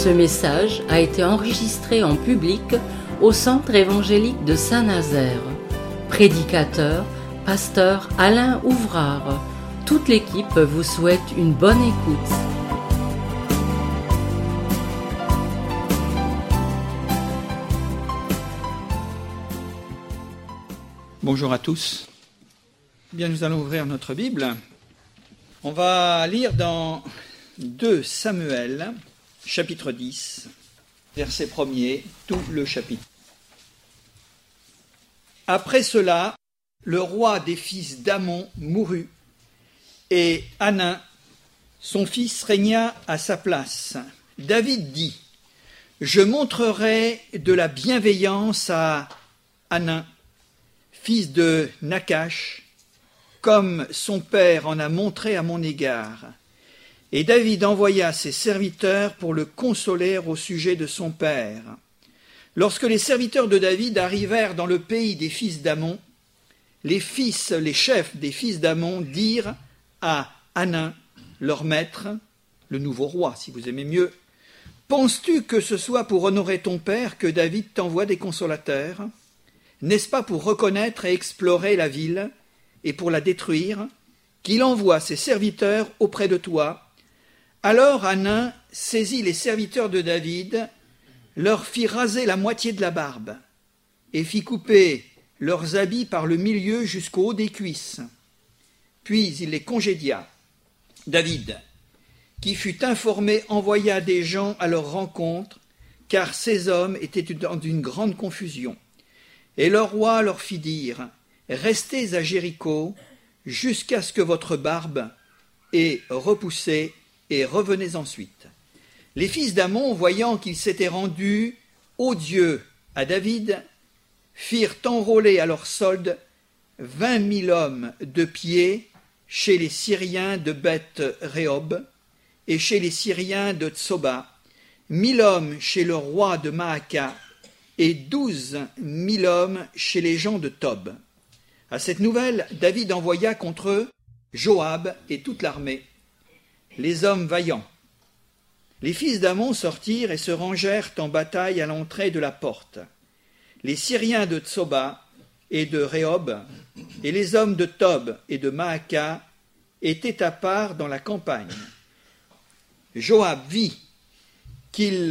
Ce message a été enregistré en public au Centre évangélique de Saint-Nazaire. Prédicateur, pasteur Alain Ouvrard. Toute l'équipe vous souhaite une bonne écoute. Bonjour à tous. Bien, nous allons ouvrir notre Bible. On va lire dans 2 Samuel, chapitre 10, verset 1er, tout le chapitre. Après cela, le roi des fils d'Amon mourut, et Hanan, son fils, régna à sa place. David dit : Je montrerai de la bienveillance à Hanan, fils de Nachash, comme son père en a montré à mon égard. Et David envoya ses serviteurs pour le consoler au sujet de son père. Lorsque les serviteurs de David arrivèrent dans le pays des fils d'Amon, les chefs des fils d'Amon dirent à Hanan, leur maître, le nouveau roi, si vous aimez mieux : Penses-tu que ce soit pour honorer ton père que David t'envoie des consolateurs ? N'est-ce pas pour reconnaître et explorer la ville et pour la détruire qu'il envoie ses serviteurs auprès de toi ? Alors Hanan saisit les serviteurs de David, leur fit raser la moitié de la barbe et fit couper leurs habits par le milieu jusqu'au haut des cuisses. Puis il les congédia. David, qui fut informé, envoya des gens à leur rencontre, car ces hommes étaient dans une grande confusion. Et le roi leur fit dire : Restez à Jéricho jusqu'à ce que votre barbe ait repoussé, et revenez ensuite. Les fils d'Amon, voyant qu'ils s'étaient rendus odieux à David, firent enrôler à leur solde 20 000 hommes de pied chez les Syriens de Beth-Rehob et chez les Syriens de Tsoba, 1000 hommes chez le roi de Maaka et 12 000 hommes chez les gens de Tob. À cette nouvelle, David envoya contre eux Joab et toute l'armée, les hommes vaillants. Les fils d'Amon sortirent et se rangèrent en bataille à l'entrée de la porte. Les Syriens de Tsoba et de Rehob et les hommes de Tob et de Maaka étaient à part dans la campagne. Joab vit qu'ils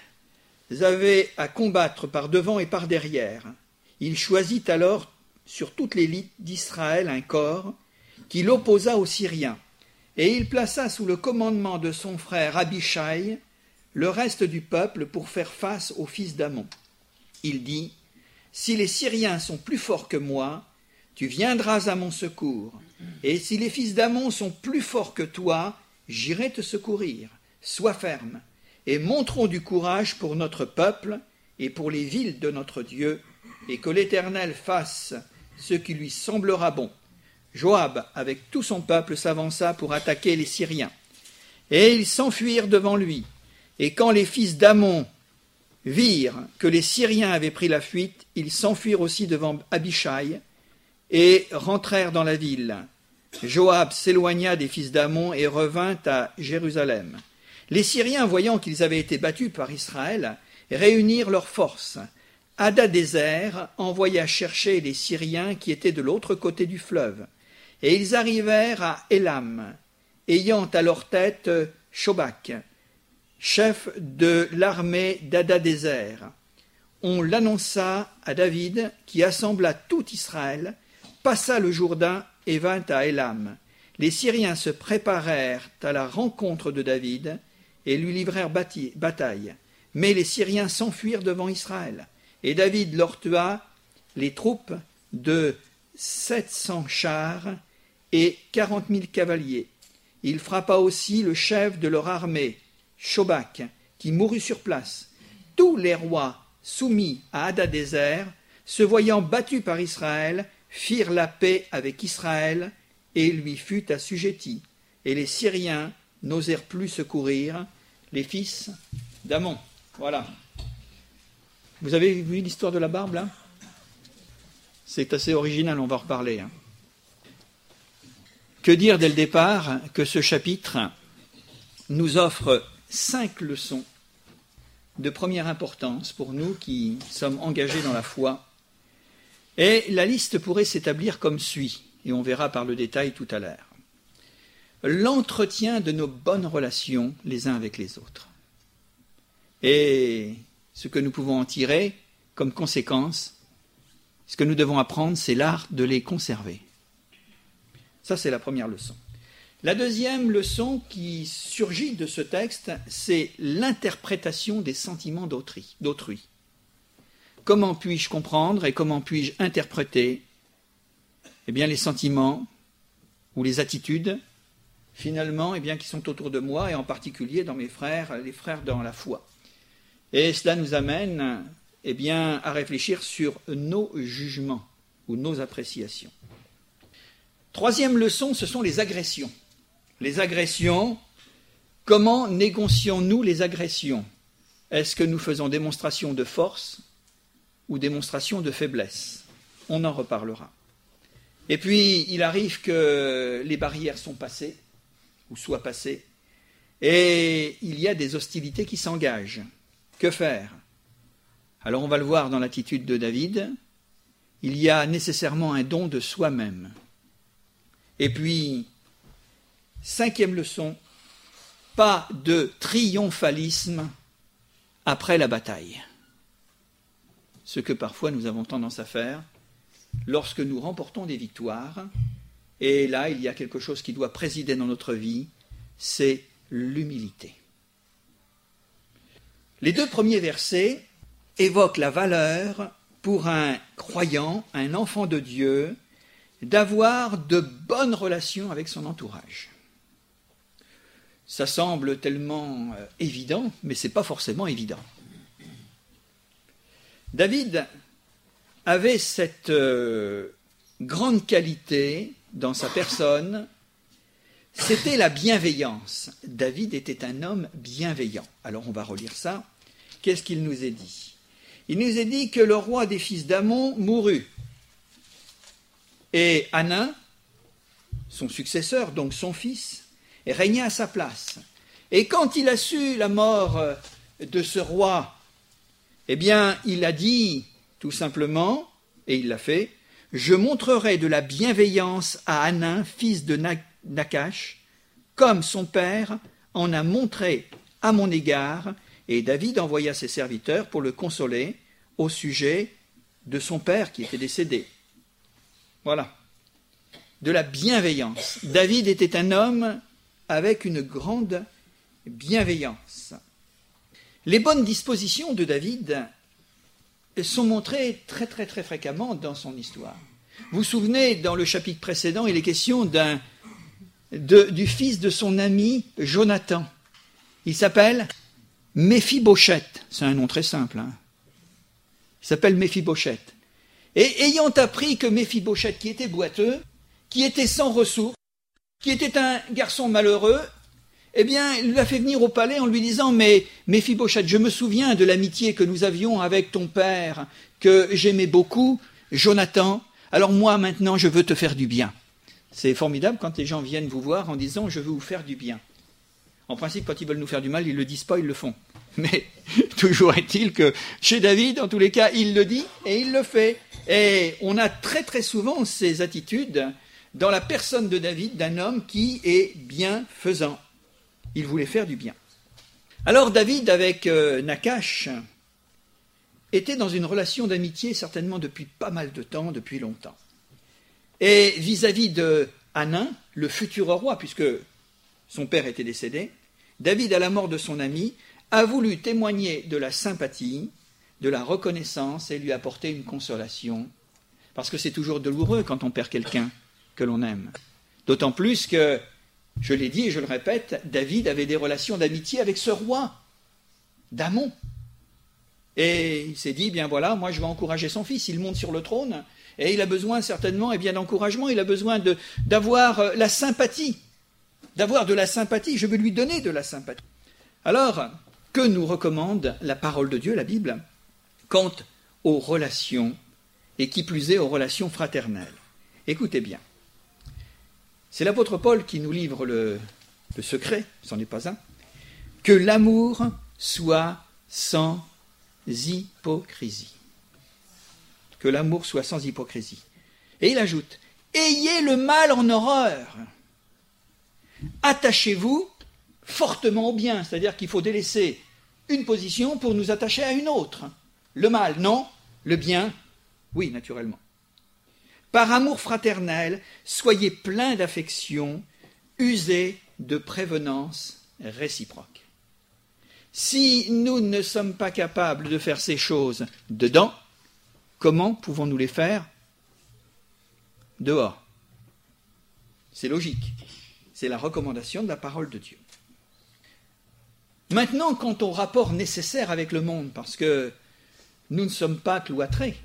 avaient à combattre par devant et par derrière. Il choisit alors sur toute l'élite d'Israël un corps qu'il opposa aux Syriens. Et il plaça sous le commandement de son frère Abishai le reste du peuple pour faire face aux fils d'Amon. Il dit : Si les Syriens sont plus forts que moi, tu viendras à mon secours. Et si les fils d'Amon sont plus forts que toi, j'irai te secourir. Sois ferme, et montrons du courage pour notre peuple et pour les villes de notre Dieu, et que l'Éternel fasse ce qui lui semblera bon. Joab, avec tout son peuple, s'avança pour attaquer les Syriens. Et ils s'enfuirent devant lui. Et quand les fils d'Amon virent que les Syriens avaient pris la fuite, ils s'enfuirent aussi devant Abishai et rentrèrent dans la ville. Joab s'éloigna des fils d'Amon et revint à Jérusalem. Les Syriens, voyant qu'ils avaient été battus par Israël, réunirent leurs forces. Hadadézer envoya chercher les Syriens qui étaient de l'autre côté du fleuve. Et ils arrivèrent à Élam, ayant à leur tête Shobak, chef de l'armée d'Hadadézer. On l'annonça à David, qui assembla tout Israël, passa le Jourdain et vint à Élam. Les Syriens se préparèrent à la rencontre de David et lui livrèrent bataille. Mais les Syriens s'enfuirent devant Israël. Et David leur tua les troupes de 700 chars et 40 000 cavaliers. Il frappa aussi le chef de leur armée, Shobak, qui mourut sur place. Tous les rois soumis à Hadadézer, se voyant battus par Israël, firent la paix avec Israël et lui fut assujetti. Et les Syriens n'osèrent plus secourir les fils d'Amon. Voilà. Vous avez vu l'histoire de la barbe, là ? C'est assez original, on va en reparler. Que dire dès le départ que ce chapitre nous offre 5 leçons de première importance pour nous qui sommes engagés dans la foi. Et la liste pourrait s'établir comme suit, et on verra par le détail tout à l'heure. L'entretien de nos bonnes relations les uns avec les autres. Et ce que nous pouvons en tirer comme conséquence, ce que nous devons apprendre, c'est l'art de les conserver. Ça, c'est la première leçon. La deuxième leçon qui surgit de ce texte, c'est l'interprétation des sentiments d'autrui. Comment puis-je comprendre et comment puis-je interpréter les sentiments ou les attitudes, finalement, qui sont autour de moi, et en particulier dans mes frères, les frères dans la foi. Et cela nous amène à réfléchir sur nos jugements ou nos appréciations. Troisième leçon, ce sont les agressions. Les agressions, comment négocions-nous les agressions? Est-ce que nous faisons démonstration de force ou démonstration de faiblesse? On en reparlera. Et puis, il arrive que les barrières sont passées, ou soient passées, et il y a des hostilités qui s'engagent. Que faire? Alors on va le voir dans l'attitude de David, il y a nécessairement un don de soi-même. Et puis, cinquième leçon, pas de triomphalisme après la bataille. Ce que parfois nous avons tendance à faire lorsque nous remportons des victoires, et là il y a quelque chose qui doit présider dans notre vie, c'est l'humilité. Les deux premiers versets évoquent la valeur pour un croyant, un enfant de Dieu, d'avoir de bonnes relations avec son entourage. Ça semble tellement évident, mais ce n'est pas forcément évident. David avait cette grande qualité dans sa personne, c'était la bienveillance. David était un homme bienveillant. Alors on va relire ça. Qu'est-ce qu'il nous est dit? Il nous est dit que le roi des fils d'Ammon mourut. Et Hanan, son successeur, donc son fils, régna à sa place. Et quand il a su la mort de ce roi, il a dit tout simplement, et il l'a fait, « Je montrerai de la bienveillance à Hanan, fils de Nachash, comme son père en a montré à mon égard. » Et David envoya ses serviteurs pour le consoler au sujet de son père qui était décédé. Voilà. De la bienveillance. David était un homme avec une grande bienveillance. Les bonnes dispositions de David sont montrées très très très fréquemment dans son histoire. Vous vous souvenez, dans le chapitre précédent, il est question du fils de son ami Jonathan. Il s'appelle Méphibosheth. C'est un nom très simple. Il s'appelle Méphibosheth. Et ayant appris que Méphibosheth, qui était boiteux, qui était sans ressources, qui était un garçon malheureux, il l'a fait venir au palais en lui disant « Mais Méphibosheth, je me souviens de l'amitié que nous avions avec ton père, que j'aimais beaucoup, Jonathan. Alors moi, maintenant, je veux te faire du bien. » C'est formidable quand les gens viennent vous voir en disant « Je veux vous faire du bien ». En principe, quand ils veulent nous faire du mal, ils ne le disent pas, ils le font. Mais toujours est-il que chez David, en tous les cas, il le dit et il le fait. Et on a très très souvent ces attitudes dans la personne de David, d'un homme qui est bienfaisant. Il voulait faire du bien. Alors David, avec Nachash, était dans une relation d'amitié certainement depuis pas mal de temps, depuis longtemps. Et vis-à-vis de Hanan, le futur roi, puisque son père était décédé, David, à la mort de son ami, a voulu témoigner de la sympathie, de la reconnaissance et lui apporter une consolation. Parce que c'est toujours douloureux quand on perd quelqu'un que l'on aime. D'autant plus que, je l'ai dit et je le répète, David avait des relations d'amitié avec ce roi d'Ammon. Et il s'est dit, bien voilà, moi je vais encourager son fils, il monte sur le trône, et il a besoin certainement d'encouragement, il a besoin d'avoir la sympathie. D'avoir de la sympathie, je veux lui donner de la sympathie. Alors, que nous recommande la parole de Dieu, la Bible, quant aux relations, et qui plus est aux relations fraternelles? Écoutez bien. C'est l'apôtre Paul qui nous livre le secret, c'en est pas un, que l'amour soit sans hypocrisie. Que l'amour soit sans hypocrisie. Et il ajoute, ayez le mal en horreur. Attachez-vous fortement au bien, c'est-à-dire qu'il faut délaisser une position pour nous attacher à une autre. Le mal, non. Le bien, oui, naturellement. Par amour fraternel, soyez pleins d'affection, usez de prévenance réciproque. Si nous ne sommes pas capables de faire ces choses dedans, comment pouvons-nous les faire dehors? C'est logique. C'est la recommandation de la parole de Dieu. Maintenant, quant au rapport nécessaire avec le monde, parce que nous ne sommes pas cloîtrés.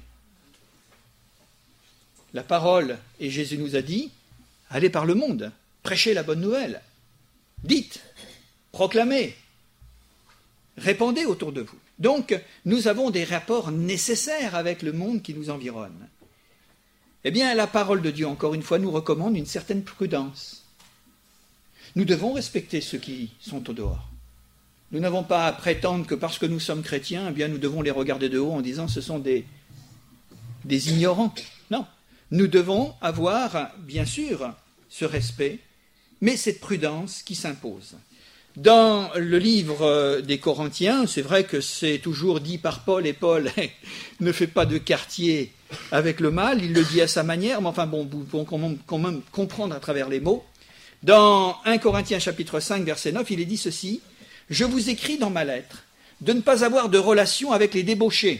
La parole, et Jésus nous a dit, allez par le monde, prêchez la bonne nouvelle, dites, proclamez, répandez autour de vous. Donc, nous avons des rapports nécessaires avec le monde qui nous environne. Eh bien, la parole de Dieu, encore une fois, nous recommande une certaine prudence. Nous devons respecter ceux qui sont au dehors. Nous n'avons pas à prétendre que parce que nous sommes chrétiens, eh bien, nous devons les regarder de haut en disant ce sont des ignorants. Non, nous devons avoir, bien sûr, ce respect, mais cette prudence qui s'impose. Dans le livre des Corinthiens, c'est vrai que c'est toujours dit par Paul, et Paul ne fait pas de quartier avec le mal, il le dit à sa manière, mais enfin bon, vous pouvez quand même comprendre à travers les mots. Dans 1 Corinthiens chapitre 5, verset 9, il est dit ceci, « Je vous écris dans ma lettre de ne pas avoir de relation avec les débauchés,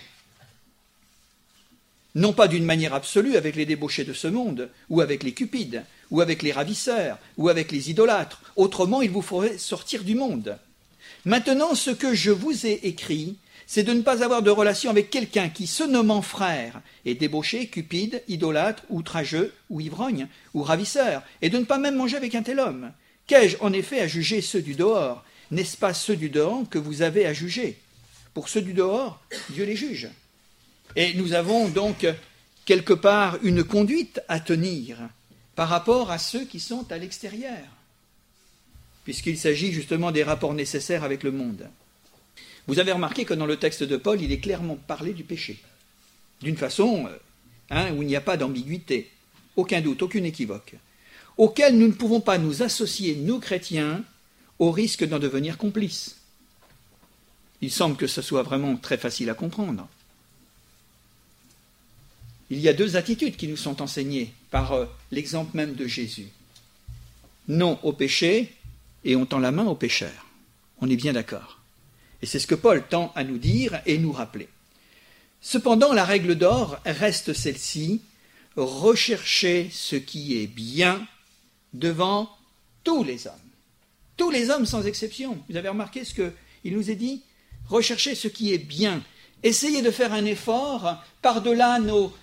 non pas d'une manière absolue avec les débauchés de ce monde, ou avec les cupides, ou avec les ravisseurs, ou avec les idolâtres. Autrement, il vous faudrait sortir du monde. Maintenant, ce que je vous ai écrit, c'est de ne pas avoir de relation avec quelqu'un qui, se nommant frère, est débauché, cupide, idolâtre, outrageux, ou ivrogne, ou ravisseur, et de ne pas même manger avec un tel homme. Qu'ai-je en effet à juger ceux du dehors? N'est-ce pas ceux du dehors que vous avez à juger? Pour ceux du dehors, Dieu les juge. Et nous avons donc quelque part une conduite à tenir par rapport à ceux qui sont à l'extérieur, puisqu'il s'agit justement des rapports nécessaires avec le monde. Vous avez remarqué que dans le texte de Paul, il est clairement parlé du péché, d'une façon où il n'y a pas d'ambiguïté, aucun doute, aucun équivoque, auquel nous ne pouvons pas nous associer, nous chrétiens, au risque d'en devenir complices. Il semble que ce soit vraiment très facile à comprendre. Il y a deux attitudes qui nous sont enseignées par l'exemple même de Jésus. Non au péché et on tend la main aux pécheurs. On est bien d'accord. Et c'est ce que Paul tend à nous dire et nous rappeler. Cependant, la règle d'or reste celle-ci, recherchez ce qui est bien devant tous les hommes. Tous les hommes sans exception. Vous avez remarqué ce qu'il nous est dit? Recherchez ce qui est bien. Essayez de faire un effort par-delà nos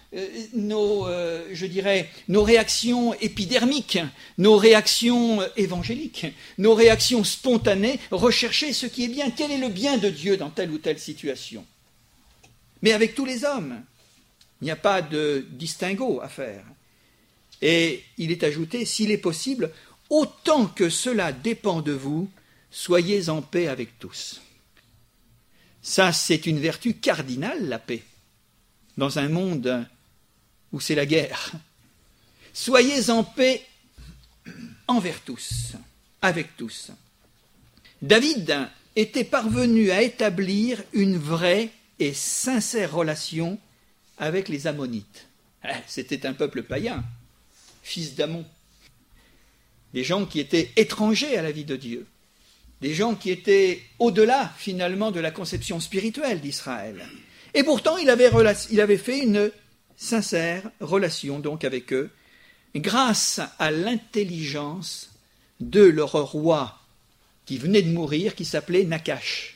réactions épidermiques, nos réactions évangéliques, nos réactions spontanées. Recherchez ce qui est bien. Quel est le bien de Dieu dans telle ou telle situation? Mais avec tous les hommes, il n'y a pas de distinguo à faire. Et il est ajouté, s'il est possible, autant que cela dépend de vous, soyez en paix avec tous. Ça, c'est une vertu cardinale, la paix, dans un monde où c'est la guerre. Soyez en paix envers tous, avec tous. David était parvenu à établir une vraie et sincère relation avec les Ammonites. C'était un peuple païen, fils d'Ammon. Des gens qui étaient étrangers à la vie de Dieu. Des gens qui étaient au-delà, finalement, de la conception spirituelle d'Israël. Et pourtant, il avait fait une sincère relation, donc, avec eux, grâce à l'intelligence de leur roi qui venait de mourir, qui s'appelait Nakash.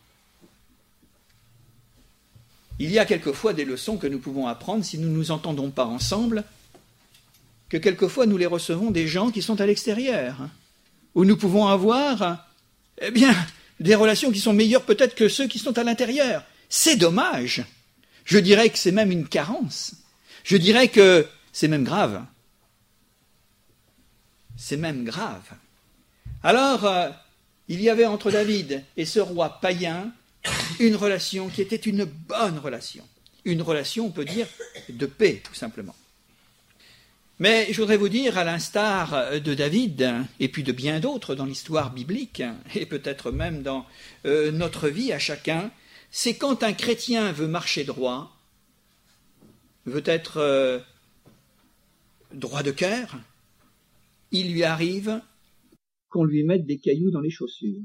Il y a quelquefois des leçons que nous pouvons apprendre si nous ne nous entendons pas ensemble, que quelquefois nous les recevons des gens qui sont à l'extérieur, où nous pouvons avoir des relations qui sont meilleures peut-être que ceux qui sont à l'intérieur. C'est dommage. Je dirais que c'est même une carence. Je dirais que c'est même grave. C'est même grave. Alors, il y avait entre David et ce roi païen une relation qui était une bonne relation. Une relation, on peut dire, de paix, tout simplement. Mais je voudrais vous dire, à l'instar de David, et puis de bien d'autres dans l'histoire biblique, et peut-être même dans notre vie à chacun, c'est quand un chrétien veut marcher droit, veut être droit de cœur, il lui arrive qu'on lui mette des cailloux dans les chaussures.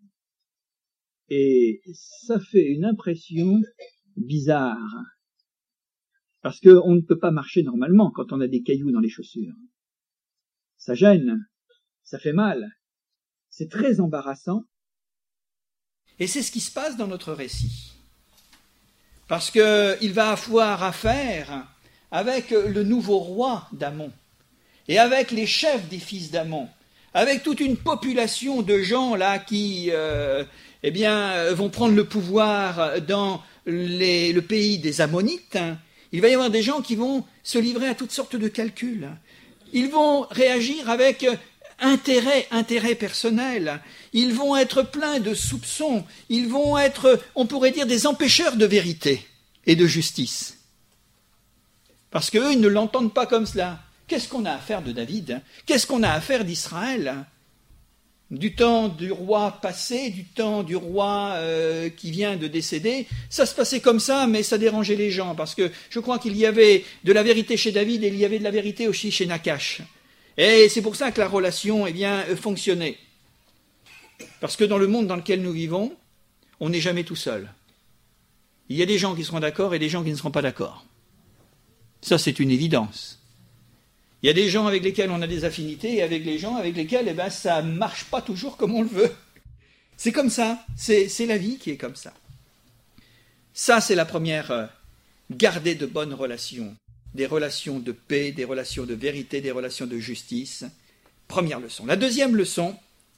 Et ça fait une impression bizarre, parce qu'on ne peut pas marcher normalement quand on a des cailloux dans les chaussures. Ça gêne, ça fait mal, c'est très embarrassant. Et c'est ce qui se passe dans notre récit. Parce qu'il va avoir affaire avec le nouveau roi d'Amon, et avec les chefs des fils d'Amon, avec toute une population de gens là qui vont prendre le pouvoir dans le pays des Ammonites. Il va y avoir des gens qui vont se livrer à toutes sortes de calculs. Ils vont réagir avec intérêt personnel. Ils vont être pleins de soupçons. Ils vont être, on pourrait dire, des empêcheurs de vérité et de justice. Parce qu'eux, ils ne l'entendent pas comme cela. Qu'est-ce qu'on a à faire de David? Qu'est-ce qu'on a à faire d'Israël? Du temps du roi passé, du temps du roi qui vient de décéder, ça se passait comme ça, mais ça dérangeait les gens, parce que je crois qu'il y avait de la vérité chez David et il y avait de la vérité aussi chez Nachash. Et c'est pour ça que la relation fonctionnait. Parce que dans le monde dans lequel nous vivons, on n'est jamais tout seul. Il y a des gens qui seront d'accord et des gens qui ne seront pas d'accord. Ça, c'est une évidence. Il y a des gens avec lesquels on a des affinités et avec les gens avec lesquels ça ne marche pas toujours comme on le veut. C'est comme ça, c'est la vie qui est comme ça. Ça, c'est la première, garder de bonnes relations, des relations de paix, des relations de vérité, des relations de justice. Première leçon. La deuxième leçon,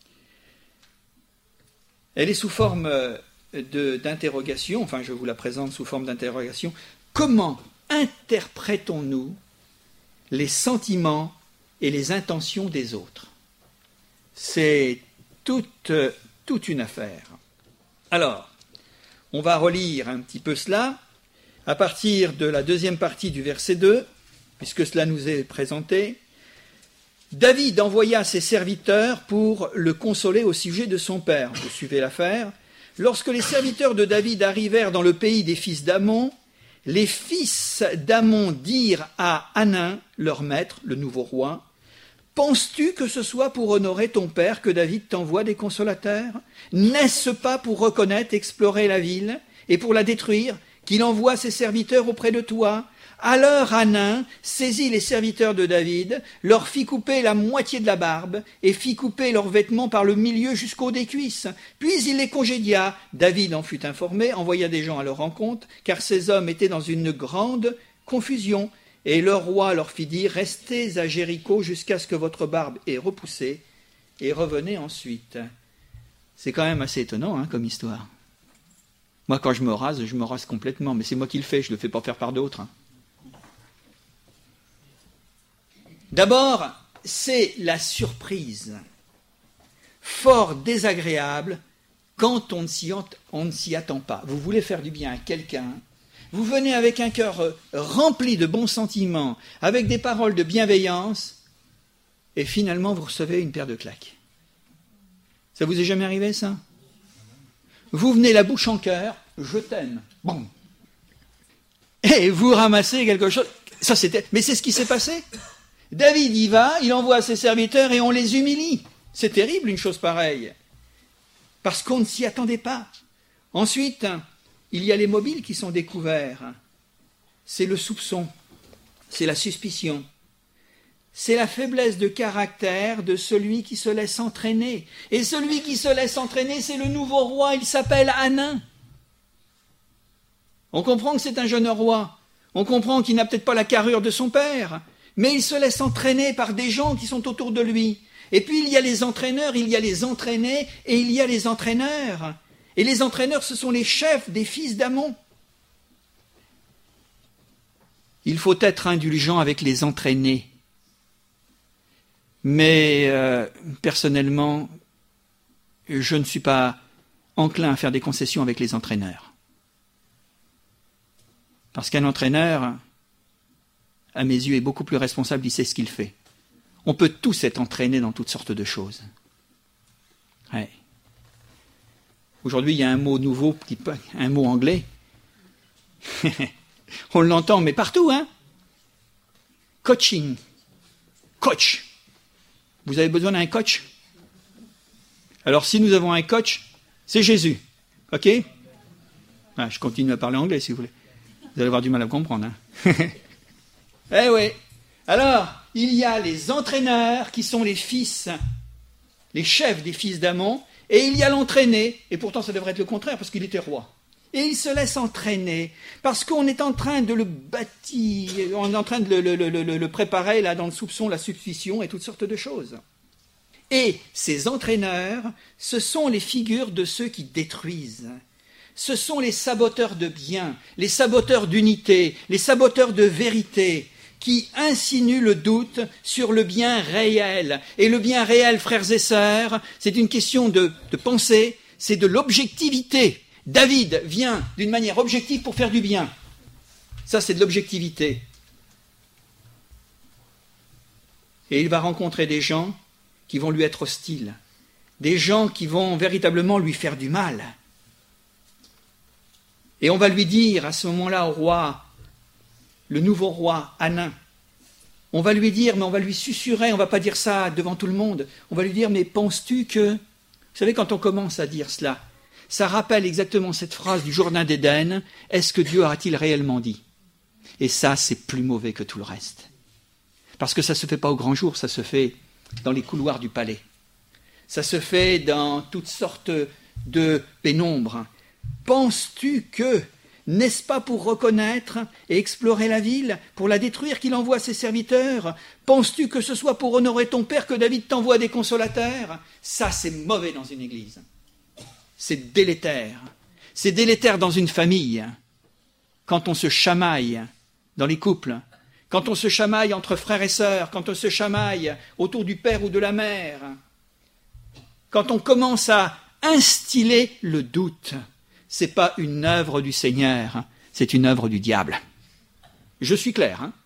elle est sous forme d'interrogation, enfin je vous la présente sous forme d'interrogation. Comment interprétons-nous les sentiments et les intentions des autres? C'est toute une affaire. Alors, on va relire un petit peu cela à partir de la deuxième partie du verset 2, puisque cela nous est présenté. David envoya ses serviteurs pour le consoler au sujet de son père. Vous suivez l'affaire. Lorsque les serviteurs de David arrivèrent dans le pays des fils d'Amon, les fils d'Amon dirent à Hanan, leur maître, le nouveau roi, « Penses-tu que ce soit pour honorer ton père que David t'envoie des consolateurs? N'est-ce pas pour reconnaître, explorer la ville et pour la détruire qu'il envoie ses serviteurs auprès de toi ?» Alors Hanan saisit les serviteurs de David, leur fit couper la moitié de la barbe et fit couper leurs vêtements par le milieu jusqu'au des cuisses. Puis il les congédia. David en fut informé, envoya des gens à leur rencontre, car ces hommes étaient dans une grande confusion. Et le roi leur fit dire, « Restez à Jéricho jusqu'à ce que votre barbe ait repoussé, et revenez ensuite. » C'est quand même assez étonnant comme histoire. Moi, quand je me rase complètement, mais c'est moi qui le fais, je ne le fais pas faire par d'autres. D'abord, c'est la surprise, fort désagréable, quand on ne s'y attend pas. Vous voulez faire du bien à quelqu'un, vous venez avec un cœur rempli de bons sentiments, avec des paroles de bienveillance, et finalement vous recevez une paire de claques. Ça vous est jamais arrivé, ça? Vous venez la bouche en cœur, je t'aime, bon. Et vous ramassez quelque chose, mais c'est ce qui s'est passé. David y va, il envoie ses serviteurs et on les humilie. C'est terrible une chose pareille, parce qu'on ne s'y attendait pas. Ensuite, il y a les mobiles qui sont découverts. C'est le soupçon, c'est la suspicion, c'est la faiblesse de caractère de celui qui se laisse entraîner. Et celui qui se laisse entraîner, c'est le nouveau roi, il s'appelle Hanan. On comprend que c'est un jeune roi, on comprend qu'il n'a peut-être pas la carrure de son père, mais il se laisse entraîner par des gens qui sont autour de lui. Et puis il y a les entraîneurs, il y a les entraînés, et il y a les entraîneurs. Et les entraîneurs, ce sont les chefs des fils d'Amon. Il faut être indulgent avec les entraînés. Mais personnellement, je ne suis pas enclin à faire des concessions avec les entraîneurs. Parce qu'un entraîneur, à mes yeux, est beaucoup plus responsable, il sait ce qu'il fait. On peut tous être entraînés dans toutes sortes de choses. Ouais. Aujourd'hui, il y a un mot nouveau, un mot anglais. On l'entend, mais partout, hein. Coaching. Coach. Vous avez besoin d'un coach? Alors, si nous avons un coach, c'est Jésus. OK? Ah, je continue à parler anglais, si vous voulez. Vous allez avoir du mal à comprendre, hein. Eh oui. Alors, il y a les entraîneurs qui sont les fils, les chefs des fils d'Amon, et il y a l'entraîné, et pourtant ça devrait être le contraire, parce qu'il était roi. Et il se laisse entraîner, parce qu'on est en train de le bâtir, on est en train de le préparer là dans le soupçon, la suspicion et toutes sortes de choses. Et ces entraîneurs, ce sont les figures de ceux qui détruisent. Ce sont les saboteurs de biens, les saboteurs d'unité, les saboteurs de vérité, qui insinue le doute sur le bien réel. Et le bien réel, frères et sœurs, c'est une question de pensée, c'est de l'objectivité. David vient d'une manière objective pour faire du bien. Ça, c'est de l'objectivité. Et il va rencontrer des gens qui vont lui être hostiles, des gens qui vont véritablement lui faire du mal. Et on va lui dire à ce moment-là au roi, le nouveau roi, Hanan, on va lui dire, mais on va lui susurrer, on ne va pas dire ça devant tout le monde, on va lui dire, mais penses-tu que... Vous savez, quand on commence à dire cela, ça rappelle exactement cette phrase du Jardin d'Éden, est-ce que Dieu a-t-il réellement dit? Et ça, c'est plus mauvais que tout le reste. Parce que ça ne se fait pas au grand jour, ça se fait dans les couloirs du palais. Ça se fait dans toutes sortes de pénombres. Penses-tu que... N'est-ce pas pour reconnaître et explorer la ville, pour la détruire qu'il envoie ses serviteurs? Penses-tu que ce soit pour honorer ton père que David t'envoie des consolateurs? Ça, c'est mauvais dans une église. C'est délétère. C'est délétère dans une famille. Quand on se chamaille dans les couples, quand on se chamaille entre frères et sœurs, quand on se chamaille autour du père ou de la mère, quand on commence à instiller le doute, ce n'est pas une œuvre du Seigneur, c'est une œuvre du diable. Je suis clair, hein?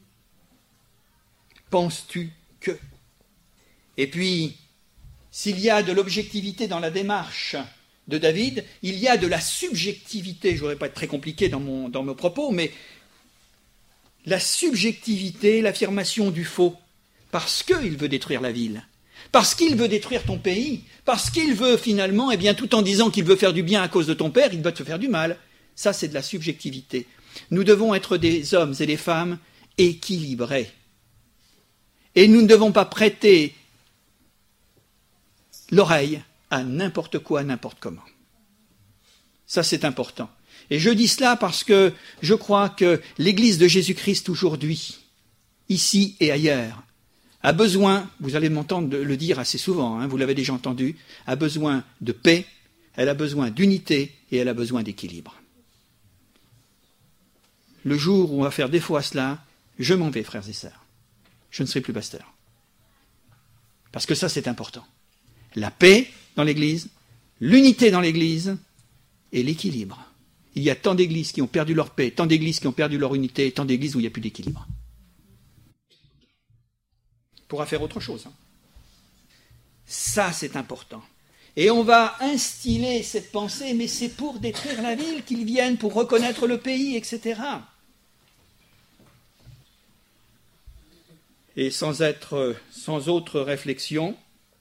Penses-tu que... Et puis, s'il y a de l'objectivité dans la démarche de David, il y a de la subjectivité, je ne voudrais pas être très compliqué dans mes propos, mais la subjectivité, l'affirmation du faux, parce qu'il veut détruire la ville. Parce qu'il veut détruire ton pays, parce qu'il veut finalement, tout en disant qu'il veut faire du bien à cause de ton père, il va te faire du mal. Ça, c'est de la subjectivité. Nous devons être des hommes et des femmes équilibrés. Et nous ne devons pas prêter l'oreille à n'importe quoi, n'importe comment. Ça, c'est important. Et je dis cela parce que je crois que l'Église de Jésus-Christ aujourd'hui, ici et ailleurs, a besoin, vous allez m'entendre le dire assez souvent, hein, vous l'avez déjà entendu, a besoin de paix, elle a besoin d'unité et elle a besoin d'équilibre. Le jour où on va faire défaut à cela, je m'en vais, frères et sœurs. Je ne serai plus pasteur. Parce que ça, c'est important. La paix dans l'Église, l'unité dans l'Église et l'équilibre. Il y a tant d'églises qui ont perdu leur paix, tant d'églises qui ont perdu leur unité, tant d'églises où il n'y a plus d'équilibre. Pourra faire autre chose. Hein. Ça, c'est important. Et on va instiller cette pensée, mais c'est pour détruire la ville qu'ils viennent, pour reconnaître le pays, etc. Et sans autre réflexion,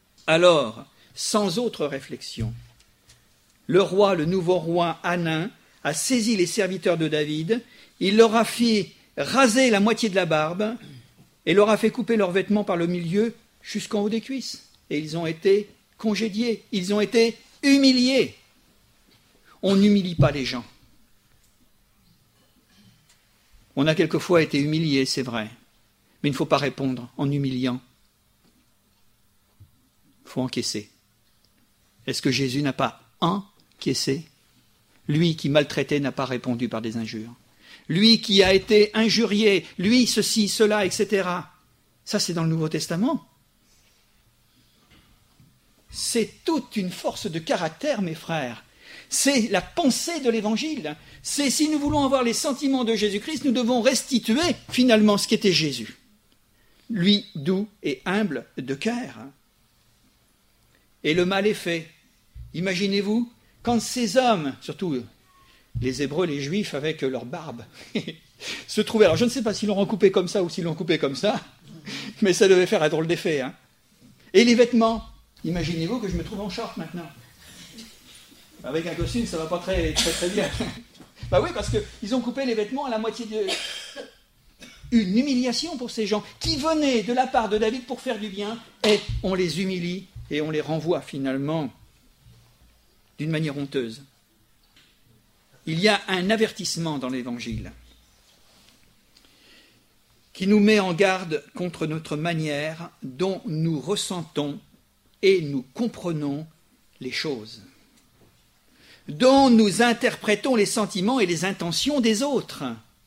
le nouveau roi Hanan, a saisi les serviteurs de David, il leur a fait raser la moitié de la barbe, et leur a fait couper leurs vêtements par le milieu jusqu'en haut des cuisses. Et ils ont été congédiés, ils ont été humiliés. On n'humilie pas les gens. On a quelquefois été humiliés, c'est vrai, mais il ne faut pas répondre en humiliant. Il faut encaisser. Est-ce que Jésus n'a pas encaissé? Lui qui maltraitait n'a pas répondu par des injures. Lui qui a été injurié, lui ceci, cela, etc. Ça, c'est dans le Nouveau Testament. c'est toute une force de caractère, mes frères. C'est la pensée de l'Évangile. C'est si nous voulons avoir les sentiments de Jésus-Christ, nous devons restituer finalement ce qu'était Jésus. Lui, doux et humble de cœur. Et le mal est fait. Imaginez-vous, quand ces hommes, surtout les Hébreux, les Juifs avec leur barbe, se trouvaient, alors je ne sais pas s'ils l'ont recoupé comme ça ou s'ils l'ont coupé comme ça, mais ça devait faire un drôle d'effet. Hein. Et les vêtements, imaginez-vous que je me trouve en short maintenant. Avec un costume, ça ne va pas très bien. Bah oui, parce qu'ils ont coupé les vêtements à la moitié de... Une humiliation pour ces gens qui venaient de la part de David pour faire du bien, et on les humilie et on les renvoie finalement d'une manière honteuse. Il y a un avertissement dans l'Évangile qui nous met en garde contre notre manière dont nous ressentons et nous comprenons les choses, dont nous interprétons les sentiments et les intentions des autres.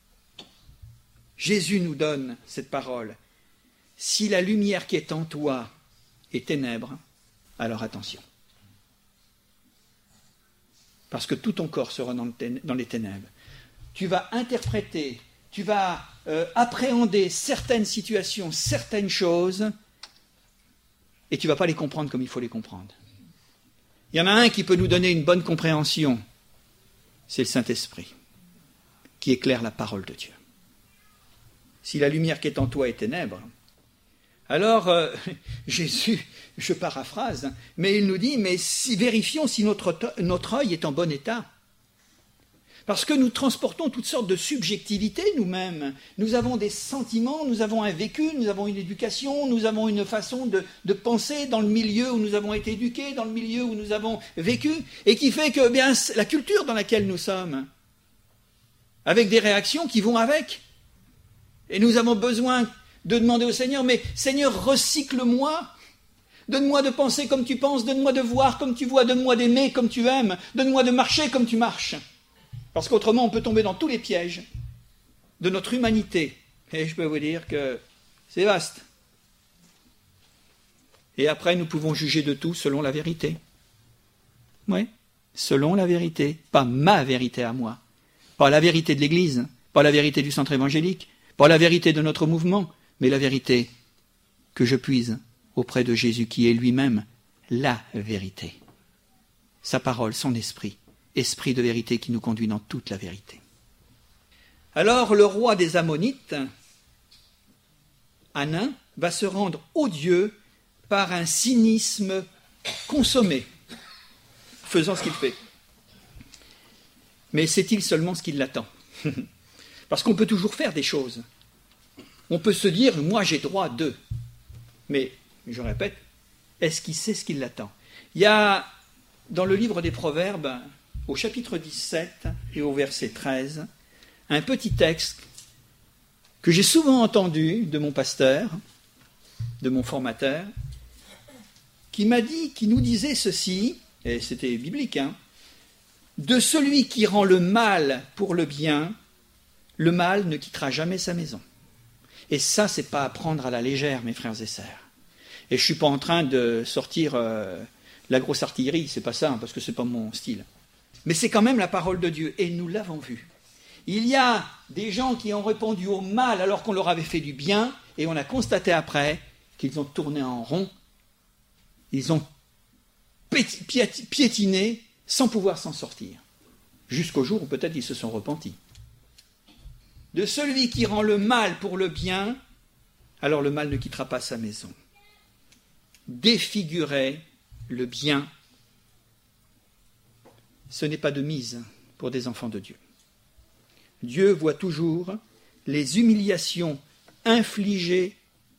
Jésus nous donne cette parole. Si la lumière qui est en toi est ténèbres, alors attention. Parce que tout ton corps sera dans les ténèbres. Tu vas interpréter, tu vas appréhender certaines situations, certaines choses, et tu ne vas pas les comprendre comme il faut les comprendre. Il y en a un qui peut nous donner une bonne compréhension, c'est le Saint-Esprit, qui éclaire la parole de Dieu. Si la lumière qui est en toi est ténèbres, alors Jésus, je paraphrase, mais il nous dit, mais vérifions si notre œil est en bon état. Parce que nous transportons toutes sortes de subjectivités nous-mêmes. Nous avons des sentiments, nous avons un vécu, nous avons une éducation, nous avons une façon de penser dans le milieu où nous avons été éduqués, dans le milieu où nous avons vécu, et qui fait que bien, la culture dans laquelle nous sommes, avec des réactions qui vont avec. Et nous avons besoin de demander au Seigneur, mais Seigneur, recycle-moi, donne-moi de penser comme tu penses, donne-moi de voir comme tu vois, donne-moi d'aimer comme tu aimes, donne-moi de marcher comme tu marches. Parce qu'autrement, on peut tomber dans tous les pièges de notre humanité. Et je peux vous dire que c'est vaste. Et après, nous pouvons juger de tout selon la vérité. Oui, selon la vérité. Pas ma vérité à moi. Pas la vérité de l'Église, pas la vérité du centre évangélique, pas la vérité de notre mouvement, mais la vérité que je puise auprès de Jésus qui est lui-même la vérité. Sa parole, son esprit. Esprit de vérité qui nous conduit dans toute la vérité. Alors le roi des Ammonites, Hanan, va se rendre odieux par un cynisme consommé, faisant ce qu'il fait. Mais sait-il seulement ce qui l'attend? Parce qu'on peut toujours faire des choses. On peut se dire, moi j'ai droit d'eux. Mais, je répète, est-ce qu'il sait ce qui l'attend? Il y a, dans le livre des Proverbes, au chapitre 17 et au verset 13, un petit texte que j'ai souvent entendu de mon pasteur, de mon formateur, qui nous disait ceci, et c'était biblique, hein, de celui qui rend le mal pour le bien, le mal ne quittera jamais sa maison. Et ça, c'est pas à prendre à la légère, mes frères et sœurs. Et je suis pas en train de sortir la grosse artillerie, c'est pas ça, hein, parce que c'est pas mon style. Mais c'est quand même la parole de Dieu, et nous l'avons vu. Il y a des gens qui ont répondu au mal alors qu'on leur avait fait du bien, et on a constaté après qu'ils ont tourné en rond, ils ont piétiné sans pouvoir s'en sortir, jusqu'au jour où peut-être ils se sont repentis. De celui qui rend le mal pour le bien, alors le mal ne quittera pas sa maison. Défigurer le bien, ce n'est pas de mise pour des enfants de Dieu. Dieu voit toujours les humiliations infligées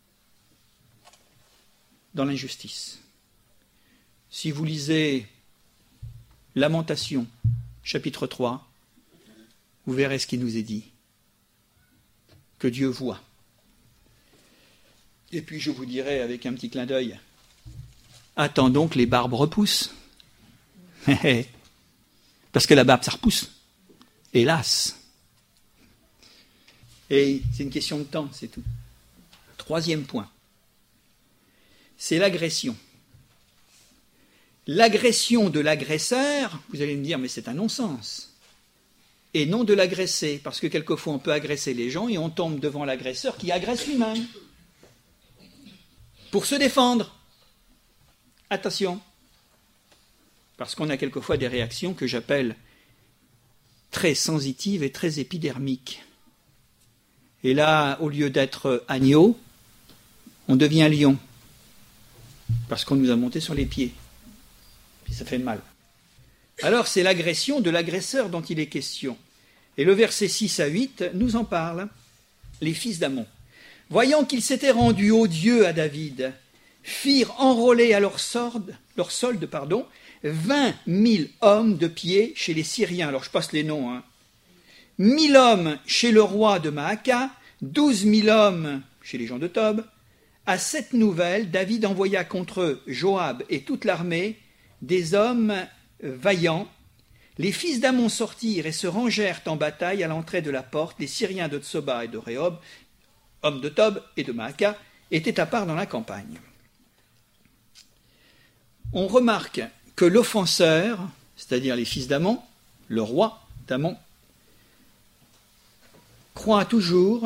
dans l'injustice. Si vous lisez Lamentation, chapitre 3, vous verrez ce qui nous est dit. Que Dieu voit. Et puis je vous dirai avec un petit clin d'œil, attendons que les barbes repoussent. Parce que la barbe, ça repousse. Hélas. Et c'est une question de temps, c'est tout. Troisième point. C'est l'agression. l'agression de l'agresseur, vous allez me dire, mais c'est un non-sens. Et non de l'agressé, parce que quelquefois on peut agresser les gens et on tombe devant l'agresseur qui agresse lui-même. Pour se défendre. Attention. Parce qu'on a quelquefois des réactions que j'appelle très sensitives et très épidermiques. Et là, au lieu d'être agneau, on devient lion. Parce qu'on nous a monté sur les pieds. Puis ça fait mal. Alors c'est l'agression de l'agresseur dont il est question. Et le verset 6 à 8 nous en parle. Les fils d'Amon, voyant qu'ils s'étaient rendus odieux à David, firent enrôler à leur solde 20 000 hommes de pied chez les Syriens. Alors je passe les noms. 1 000 hommes chez le roi de Maaka, 12 000 hommes chez les gens de Tob. À cette nouvelle, David envoya contre Joab et toute l'armée des hommes vaillants. Les fils d'Amon sortirent et se rangèrent en bataille à l'entrée de la porte. Les Syriens de Tsoba et de Rehob, hommes de Tob et de Maaka, étaient à part dans la campagne. On remarque que l'offenseur, c'est-à-dire les fils d'Amon, le roi d'Amon, croit toujours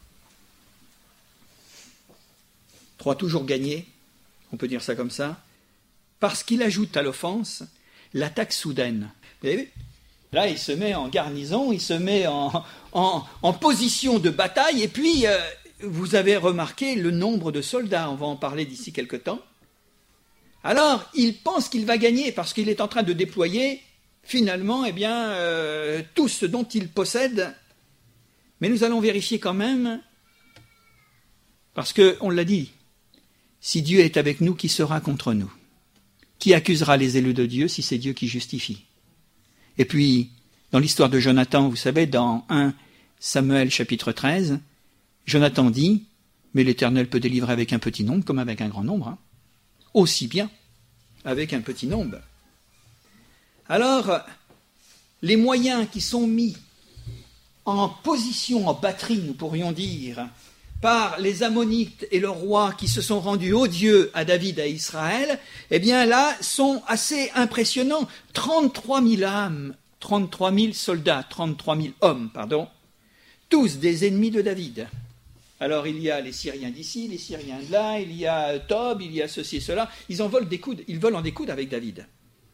gagner, on peut dire ça comme ça, parce qu'il ajoute à l'offense l'attaque soudaine. Vous avez vu ? Là, il se met en garnison, il se met en position de bataille, et puis vous avez remarqué le nombre de soldats, on va en parler d'ici quelque temps. Alors, il pense qu'il va gagner parce qu'il est en train de déployer, finalement, tout ce dont il possède. Mais nous allons vérifier quand même, parce qu'on l'a dit, si Dieu est avec nous, qui sera contre nous ? Qui accusera les élus de Dieu si c'est Dieu qui justifie ? Et puis, dans l'histoire de Jonathan, vous savez, dans 1 Samuel chapitre 13, Jonathan dit, mais l'Éternel peut délivrer avec un petit nombre comme avec un grand nombre. Aussi bien avec un petit nombre. Alors, les moyens qui sont mis en position, en batterie, nous pourrions dire, par les Ammonites et le roi qui se sont rendus odieux à David et à Israël, eh bien là, sont assez impressionnants. 33 000 âmes, 33 000 soldats, 33 000 hommes, tous des ennemis de David. Alors il y a les Syriens d'ici, les Syriens de là, il y a Tob, il y a ceci et cela. Ils volent en découdre avec David.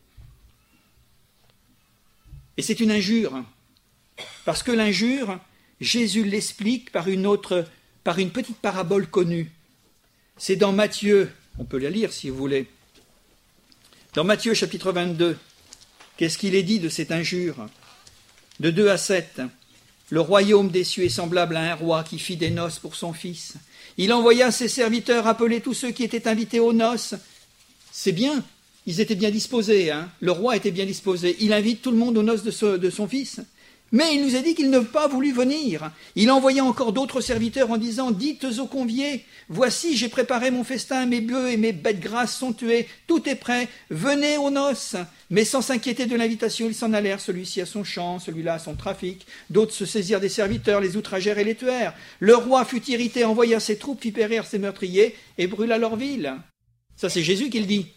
Et c'est une injure. Parce que l'injure, Jésus l'explique par une petite parabole connue. C'est dans Matthieu, on peut la lire si vous voulez. Dans Matthieu chapitre 22, qu'est-ce qu'il est dit de cette injure ? De 2 à 7. Le royaume des cieux est semblable à un roi qui fit des noces pour son fils. Il envoya ses serviteurs appeler tous ceux qui étaient invités aux noces. C'est bien, ils étaient bien disposés, le roi était bien disposé. Il invite tout le monde aux noces de son fils. Mais il nous a dit qu'il n'a pas voulu venir. Il envoya encore d'autres serviteurs en disant « Dites aux conviés, voici, j'ai préparé mon festin, mes bœufs et mes bêtes grasses sont tués, tout est prêt, venez aux noces !» Mais sans s'inquiéter de l'invitation, ils s'en allèrent, celui-ci à son champ, celui-là à son trafic. D'autres se saisirent des serviteurs, les outragèrent et les tuèrent. Le roi fut irrité, envoya ses troupes, fit périr ses meurtriers et brûla leur ville. Ça, c'est Jésus qui le dit.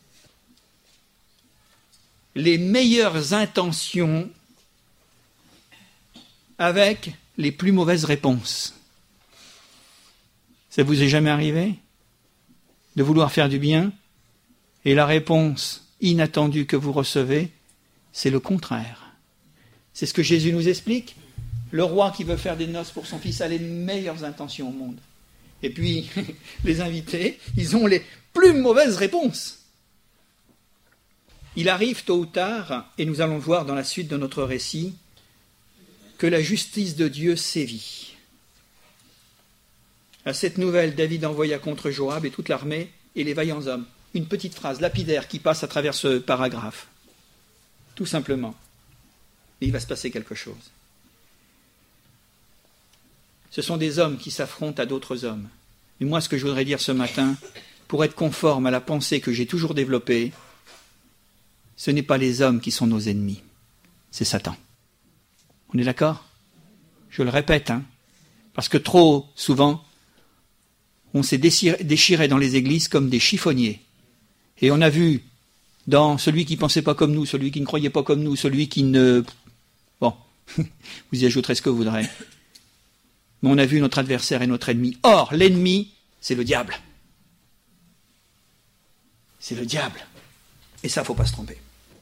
Les meilleures intentions avec les plus mauvaises réponses. Ça vous est jamais arrivé de vouloir faire du bien et la réponse inattendue que vous recevez, c'est le contraire. C'est ce que Jésus nous explique. Le roi qui veut faire des noces pour son fils a les meilleures intentions au monde. Et puis, les invités, ils ont les plus mauvaises réponses. Il arrive tôt ou tard, et nous allons le voir dans la suite de notre récit, que la justice de Dieu sévit. À cette nouvelle, David envoya contre Joab et toute l'armée et les vaillants hommes. Une petite phrase lapidaire qui passe à travers ce paragraphe. Tout simplement. Et il va se passer quelque chose. Ce sont des hommes qui s'affrontent à d'autres hommes. Et moi, ce que je voudrais dire ce matin, pour être conforme à la pensée que j'ai toujours développée, ce n'est pas les hommes qui sont nos ennemis, c'est Satan. On est d'accord ? Je le répète, parce que trop souvent, on s'est déchiré dans les églises comme des chiffonniers. Et on a vu dans celui qui ne pensait pas comme nous, celui qui ne croyait pas comme nous, celui qui ne... Bon, vous y ajouterez ce que vous voudrez. Mais on a vu notre adversaire et notre ennemi. Or, l'ennemi, c'est le diable. C'est le diable. Et ça, il ne faut pas se tromper.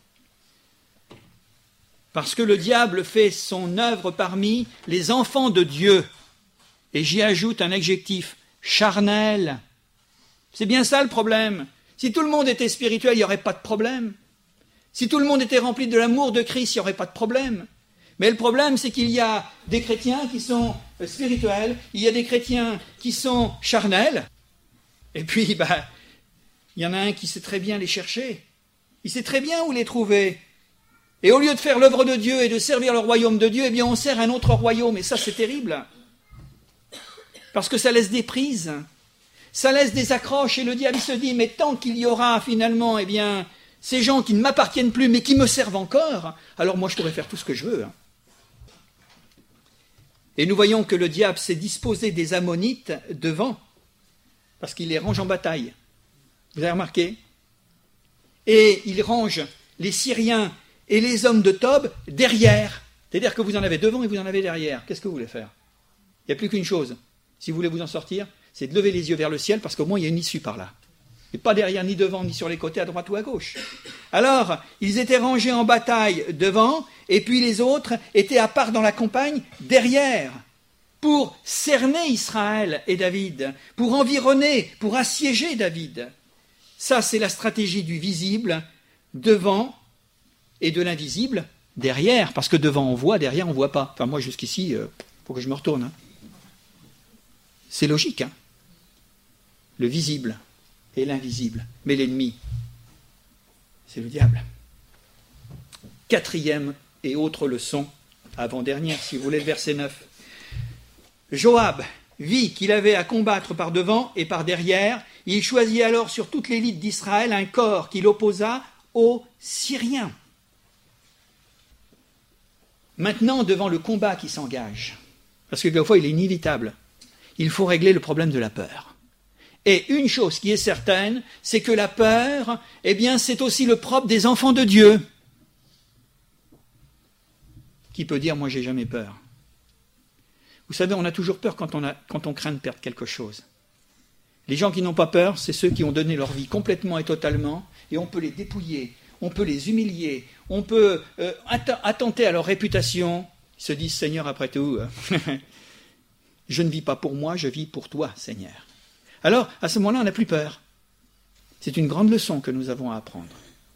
Parce que le diable fait son œuvre parmi les enfants de Dieu. Et j'y ajoute un adjectif, charnel. C'est bien ça le problème. Si tout le monde était spirituel, il n'y aurait pas de problème. Si tout le monde était rempli de l'amour de Christ, il n'y aurait pas de problème. Mais le problème, c'est qu'il y a des chrétiens qui sont spirituels, il y a des chrétiens qui sont charnels, et puis, il y en a un qui sait très bien les chercher. Il sait très bien où les trouver. Et au lieu de faire l'œuvre de Dieu et de servir le royaume de Dieu, eh bien, on sert un autre royaume, et ça, c'est terrible. Parce que ça laisse des prises, ça laisse des accroches, et le diable, il se dit, mais tant qu'il y aura finalement, eh bien, ces gens qui ne m'appartiennent plus, mais qui me servent encore, alors moi, je pourrais faire tout ce que je veux. Et nous voyons que le diable s'est disposé des Ammonites devant, parce qu'il les range en bataille. Vous avez remarqué? Et il range les Syriens et les hommes de Tob derrière. C'est-à-dire que vous en avez devant et vous en avez derrière. Qu'est-ce que vous voulez faire? Il n'y a plus qu'une chose. Si vous voulez vous en sortir, c'est de lever les yeux vers le ciel, parce qu'au moins il y a une issue par là. Et pas derrière, ni devant, ni sur les côtés, à droite ou à gauche. Alors, ils étaient rangés en bataille devant, et puis les autres étaient à part dans la campagne derrière, pour cerner Israël et David, pour environner, pour assiéger David. Ça, c'est la stratégie du visible devant et de l'invisible derrière, parce que devant on voit, derrière on ne voit pas. Enfin, moi jusqu'ici, faut que je me retourne. C'est logique, le visible et l'invisible. Mais l'ennemi, c'est le diable. Quatrième et autre leçon, avant-dernière, si vous voulez, le verset 9. Joab vit qu'il avait à combattre par devant et par derrière. Il choisit alors sur toute l'élite d'Israël un corps qu'il opposa aux Syriens. Maintenant, devant le combat qui s'engage, parce que quelquefois il est inévitable, il faut régler le problème de la peur. Et une chose qui est certaine, c'est que la peur, eh bien, c'est aussi le propre des enfants de Dieu. Qui peut dire, moi, j'ai jamais peur? Vous savez, on a toujours peur quand on craint de perdre quelque chose. Les gens qui n'ont pas peur, c'est ceux qui ont donné leur vie complètement et totalement, et on peut les dépouiller, on peut les humilier, on peut attenter à leur réputation. Ils se disent, Seigneur, après tout, je ne vis pas pour moi, je vis pour toi, Seigneur. Alors, à ce moment-là, on n'a plus peur. C'est une grande leçon que nous avons à apprendre.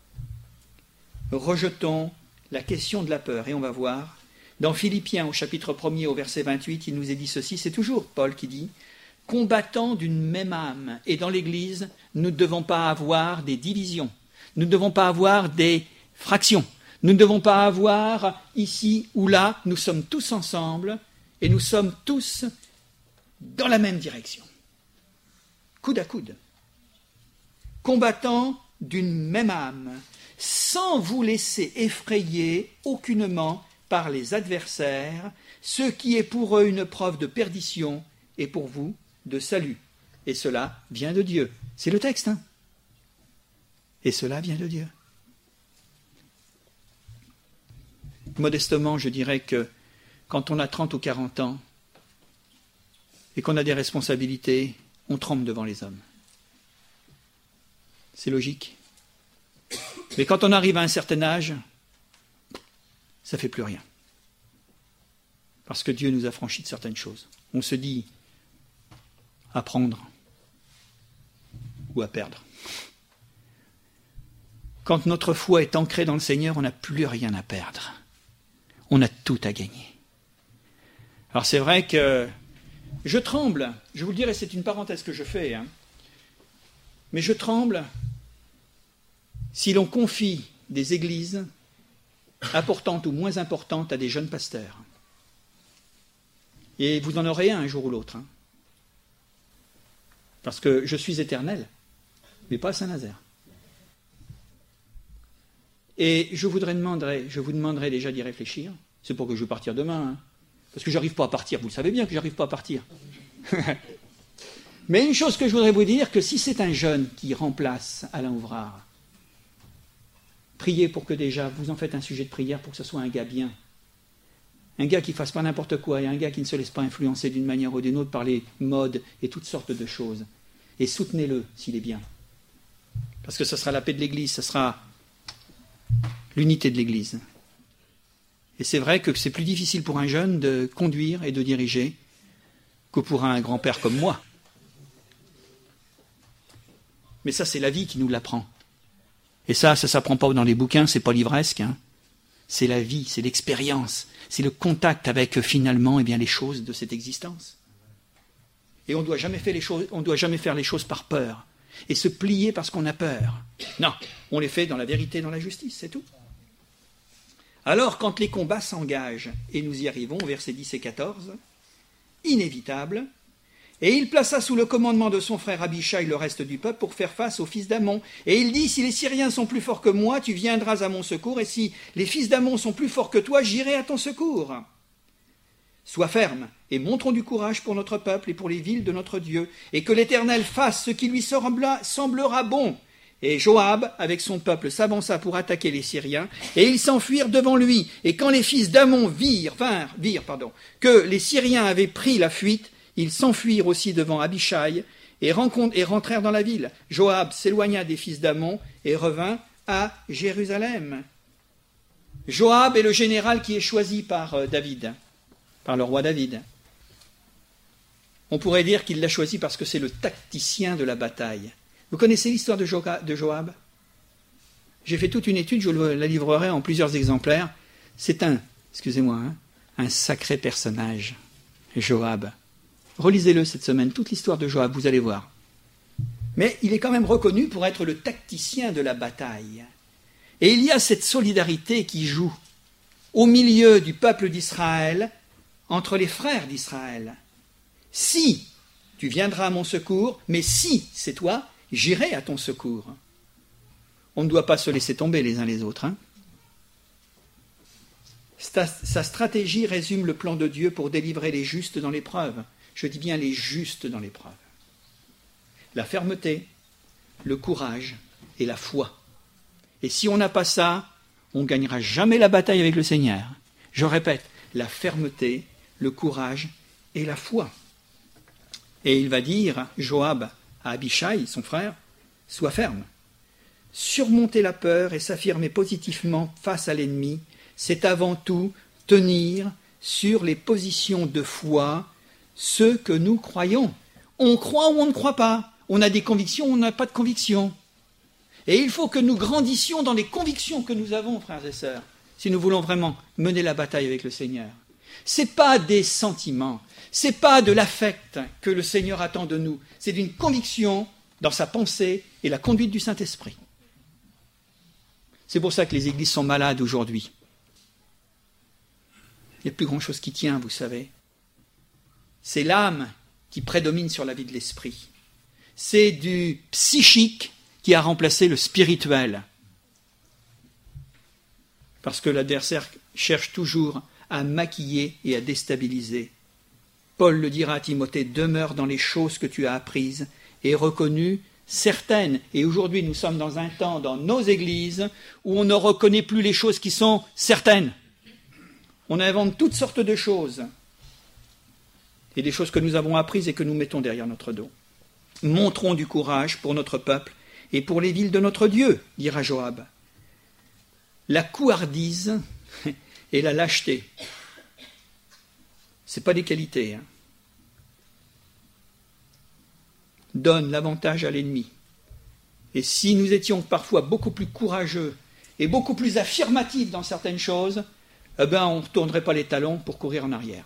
Rejetons la question de la peur, et on va voir, dans Philippiens, au chapitre 1er, au verset 28, il nous est dit ceci, c'est toujours Paul qui dit, « Combattant d'une même âme ». Et dans l'Église, nous ne devons pas avoir des divisions, nous ne devons pas avoir des fractions, nous ne devons pas avoir ici ou là, nous sommes tous ensemble, et nous sommes tous dans la même direction. Coude à coude, combattant d'une même âme, sans vous laisser effrayer aucunement par les adversaires, ce qui est pour eux une preuve de perdition et pour vous de salut. Et cela vient de Dieu. C'est le texte, hein? Et cela vient de Dieu. Modestement, je dirais que quand on a 30 ou 40 ans et qu'on a des responsabilités, on tremble devant les hommes. C'est logique. Mais quand on arrive à un certain âge, ça ne fait plus rien. Parce que Dieu nous a franchi de certaines choses. On se dit à prendre ou à perdre. Quand notre foi est ancrée dans le Seigneur, on n'a plus rien à perdre. On a tout à gagner. Alors c'est vrai que je tremble, je vous le dirai, c'est une parenthèse que je fais, mais je tremble si l'on confie des églises importantes ou moins importantes à des jeunes pasteurs. Et vous en aurez un jour ou l'autre. Parce que je suis éternel, mais pas à Saint-Nazaire. Et je vous demanderai déjà d'y réfléchir. C'est pour que je vais partir demain. Parce que je n'arrive pas à partir. Vous le savez bien que je n'arrive pas à partir. Mais une chose que je voudrais vous dire, que si c'est un jeune qui remplace Alain Ouvrard, Priez pour que déjà, vous en faites un sujet de prière pour que ce soit un gars bien. Un gars qui ne fasse pas n'importe quoi et un gars qui ne se laisse pas influencer d'une manière ou d'une autre par les modes et toutes sortes de choses. Et soutenez-le s'il est bien. Parce que ce sera la paix de l'Église, ce sera l'unité de l'Église. Et c'est vrai que c'est plus difficile pour un jeune de conduire et de diriger que pour un grand-père comme moi. Mais ça, c'est la vie qui nous l'apprend. Et ça ne s'apprend pas dans les bouquins, c'est pas livresque. C'est la vie, c'est l'expérience, c'est le contact avec finalement les choses de cette existence. Et on ne doit jamais faire les choses par peur et se plier parce qu'on a peur. Non, on les fait dans la vérité, dans la justice, c'est tout. Alors, quand les combats s'engagent, et nous y arrivons, versets 10 et 14, inévitable, et il plaça sous le commandement de son frère Abishai le reste du peuple pour faire face aux fils d'Amon. Et il dit, si les Syriens sont plus forts que moi, tu viendras à mon secours, et si les fils d'Amon sont plus forts que toi, j'irai à ton secours. Sois ferme, et montrons du courage pour notre peuple et pour les villes de notre Dieu, et que l'Éternel fasse ce qui lui semblera bon. Et Joab, avec son peuple, s'avança pour attaquer les Syriens, et ils s'enfuirent devant lui. Et quand les fils d'Amon virent que les Syriens avaient pris la fuite, ils s'enfuirent aussi devant Abishai et rentrèrent dans la ville. Joab s'éloigna des fils d'Amon et revint à Jérusalem. Joab est le général qui est choisi par David, par le roi David. On pourrait dire qu'il l'a choisi parce que c'est le tacticien de la bataille. Vous connaissez l'histoire de Joab ? J'ai fait toute une étude, je la livrerai en plusieurs exemplaires. C'est un sacré personnage, Joab. Relisez-le cette semaine, toute l'histoire de Joab, vous allez voir. Mais il est quand même reconnu pour être le tacticien de la bataille. Et il y a cette solidarité qui joue au milieu du peuple d'Israël, entre les frères d'Israël. Si tu viendras à mon secours, mais si c'est toi, j'irai à ton secours. On ne doit pas se laisser tomber les uns les autres. Sa stratégie résume le plan de Dieu pour délivrer les justes dans l'épreuve. Je dis bien les justes dans l'épreuve. La fermeté, le courage et la foi. Et si on n'a pas ça, on ne gagnera jamais la bataille avec le Seigneur. Je répète, la fermeté, le courage et la foi. Et il va dire, Joab, à Abishai, son frère, sois ferme. Surmonter la peur et s'affirmer positivement face à l'ennemi, c'est avant tout tenir sur les positions de foi ce que nous croyons. On croit ou on ne croit pas. On a des convictions ou on n'a pas de convictions. Et il faut que nous grandissions dans les convictions que nous avons, frères et sœurs, si nous voulons vraiment mener la bataille avec le Seigneur. Ce n'est pas des sentiments, ce n'est pas de l'affect que le Seigneur attend de nous, c'est d'une conviction dans sa pensée et la conduite du Saint-Esprit. C'est pour ça que les églises sont malades aujourd'hui. Il n'y a plus grand-chose qui tient, vous savez. C'est l'âme qui prédomine sur la vie de l'esprit. C'est du psychique qui a remplacé le spirituel. Parce que l'adversaire cherche toujours à maquiller et à déstabiliser. Paul le dira à Timothée, demeure dans les choses que tu as apprises et reconnues certaines. Et aujourd'hui, nous sommes dans un temps, dans nos églises, où on ne reconnaît plus les choses qui sont certaines. On invente toutes sortes de choses. Et des choses que nous avons apprises et que nous mettons derrière notre dos. Montrons du courage pour notre peuple et pour les villes de notre Dieu, dira Joab. La couardise et la lâcheté, ce n'est pas des qualités. Donne l'avantage à l'ennemi. Et si nous étions parfois beaucoup plus courageux et beaucoup plus affirmatifs dans certaines choses, on ne retournerait pas les talons pour courir en arrière.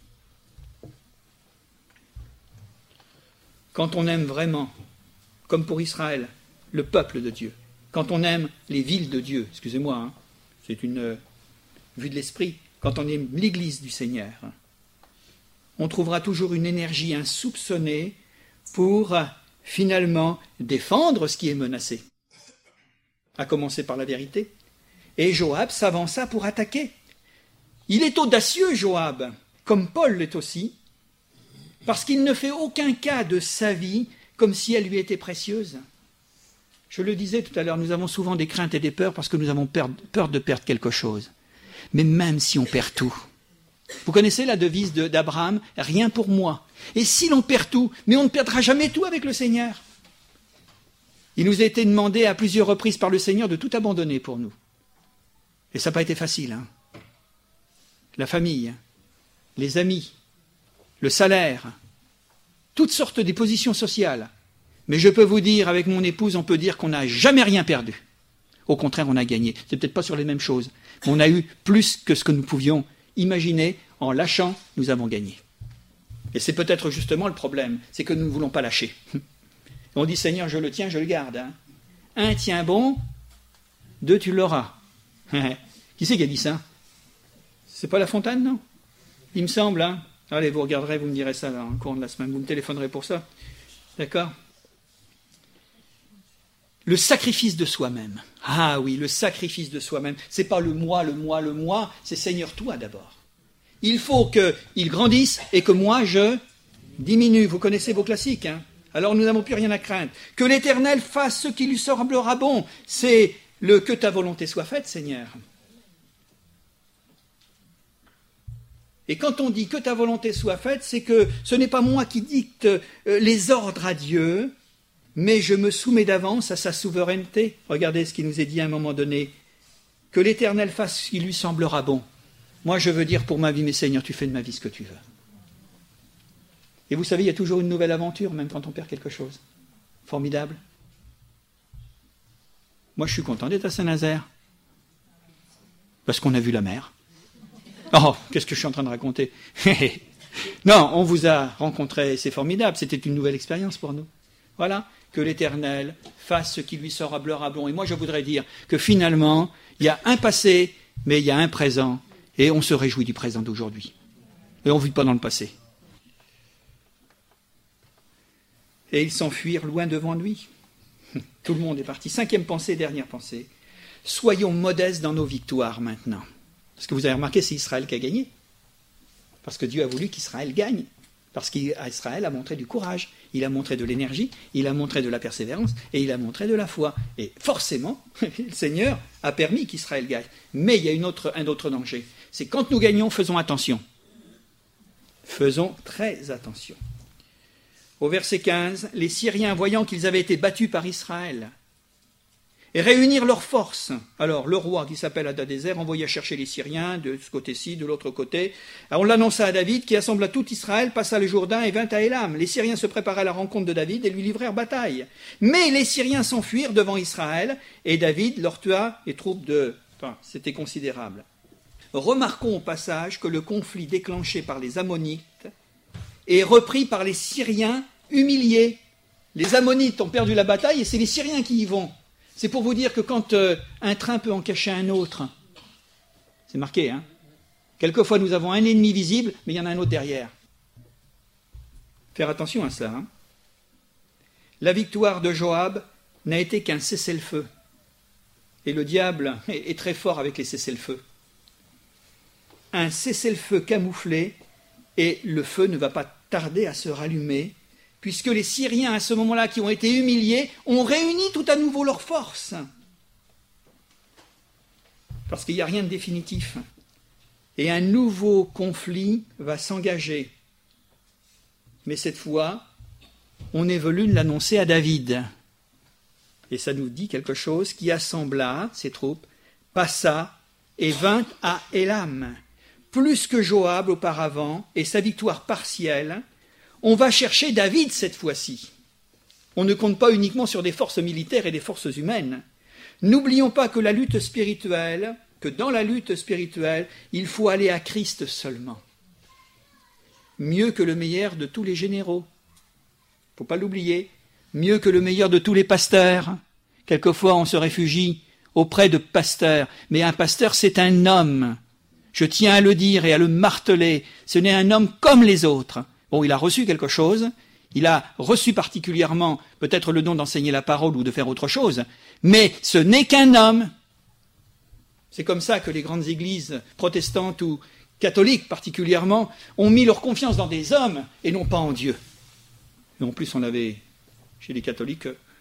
Quand on aime vraiment, comme pour Israël, le peuple de Dieu, quand on aime les villes de Dieu, excusez-moi, c'est une vue de l'esprit, quand on aime l'Église du Seigneur, on trouvera toujours une énergie insoupçonnée pour finalement défendre ce qui est menacé, à commencer par la vérité. Et Joab s'avança pour attaquer. Il est audacieux, Joab, comme Paul l'est aussi, parce qu'il ne fait aucun cas de sa vie comme si elle lui était précieuse. Je le disais tout à l'heure, nous avons souvent des craintes et des peurs parce que nous avons peur de perdre quelque chose. Mais même si on perd tout, vous connaissez la devise d'Abraham, rien pour moi. Et si l'on perd tout, mais on ne perdra jamais tout avec le Seigneur. Il nous a été demandé à plusieurs reprises par le Seigneur de tout abandonner pour nous. Et ça n'a pas été facile. Hein. La famille, les amis, le salaire, toutes sortes de positions sociales. Mais je peux vous dire, avec mon épouse, on peut dire qu'on n'a jamais rien perdu. Au contraire, on a gagné. C'est peut-être pas sur les mêmes choses, mais on a eu plus que ce que nous pouvions imaginer. En lâchant, nous avons gagné. Et c'est peut-être justement le problème, c'est que nous ne voulons pas lâcher. On dit, Seigneur, je le tiens, je le garde. Hein. 1, tiens bon, 2, tu l'auras. Qui c'est qui a dit ça? C'est pas La Fontaine, non? Il me semble, hein. Allez, vous regarderez, vous me direz ça dans le cours de la semaine, vous me téléphonerez pour ça. D'accord? Le sacrifice de soi-même. Ah oui, le sacrifice de soi-même. C'est pas le moi, c'est Seigneur, toi d'abord. Il faut qu'il grandisse et que moi je diminue. Vous connaissez vos classiques, hein? Alors nous n'avons plus rien à craindre. Que l'Éternel fasse ce qui lui semblera bon. C'est le que ta volonté soit faite, Seigneur. Et quand on dit que ta volonté soit faite, c'est que ce n'est pas moi qui dicte les ordres à Dieu, mais je me soumets d'avance à sa souveraineté. Regardez ce qui nous est dit à un moment donné. Que l'Éternel fasse ce qui lui semblera bon. Moi, je veux dire pour ma vie, mais Seigneur, tu fais de ma vie ce que tu veux. Et vous savez, il y a toujours une nouvelle aventure, même quand on perd quelque chose. Formidable. Moi, je suis content d'être à Saint-Nazaire. Parce qu'on a vu la mer. Oh, qu'est-ce que je suis en train de raconter? Non, on vous a rencontré, c'est formidable, c'était une nouvelle expérience pour nous. Voilà, que l'Éternel fasse ce qui lui semblera bon. Et moi, je voudrais dire que finalement, il y a un passé, mais il y a un présent, et on se réjouit du présent d'aujourd'hui. Et on ne vit pas dans le passé. Et ils s'enfuirent loin devant lui. Tout le monde est parti. 5e pensée, dernière pensée. Soyons modestes dans nos victoires maintenant. Parce que vous avez remarqué, c'est Israël qui a gagné. Parce que Dieu a voulu qu'Israël gagne. Parce qu'Israël a montré du courage, il a montré de l'énergie, il a montré de la persévérance et il a montré de la foi. Et forcément, le Seigneur a permis qu'Israël gagne. Mais il y a un autre danger. C'est quand nous gagnons, faisons attention. Faisons très attention. Au verset 15, les Syriens, voyant qu'ils avaient été battus par Israël, et réunir leurs forces. Alors, le roi, qui s'appelle Hadadézer, envoya chercher les Syriens de ce côté-ci, de l'autre côté. Alors, on l'annonça à David, qui assembla tout Israël, passa le Jourdain et vint à Élam. Les Syriens se préparaient à la rencontre de David et lui livrèrent bataille. Mais les Syriens s'enfuirent devant Israël, et David leur tua les troupes de... Enfin, c'était considérable. Remarquons au passage que le conflit déclenché par les Ammonites est repris par les Syriens humiliés. Les Ammonites ont perdu la bataille et c'est les Syriens qui y vont. C'est pour vous dire que quand un train peut en cacher un autre, c'est marqué, hein. Quelquefois nous avons un ennemi visible, mais il y en a un autre derrière. Faire attention à cela. Hein. La victoire de Joab n'a été qu'un cessez-le-feu. Et le diable est très fort avec les cessez-le-feu. Un cessez-le-feu camouflé, et le feu ne va pas tarder à se rallumer, puisque les Syriens, à ce moment-là, qui ont été humiliés, ont réuni tout à nouveau leurs forces. Parce qu'il n'y a rien de définitif. Et un nouveau conflit va s'engager. Mais cette fois, on est venu l'annoncer à David. Et ça nous dit quelque chose, qui assembla ses troupes, passa et vint à Élam. Plus que Joab auparavant, et sa victoire partielle, on va chercher David cette fois-ci. On ne compte pas uniquement sur des forces militaires et des forces humaines. N'oublions pas que dans la lutte spirituelle, il faut aller à Christ seulement. Mieux que le meilleur de tous les généraux. Il ne faut pas l'oublier. Mieux que le meilleur de tous les pasteurs. Quelquefois, on se réfugie auprès de pasteurs. Mais un pasteur, c'est un homme. Je tiens à le dire et à le marteler. Ce n'est un homme comme les autres. Bon, il a reçu quelque chose, il a reçu particulièrement peut-être le don d'enseigner la parole ou de faire autre chose, mais ce n'est qu'un homme. C'est comme ça que les grandes églises protestantes ou catholiques particulièrement ont mis leur confiance dans des hommes et non pas en Dieu. Et en plus, on avait chez les catholiques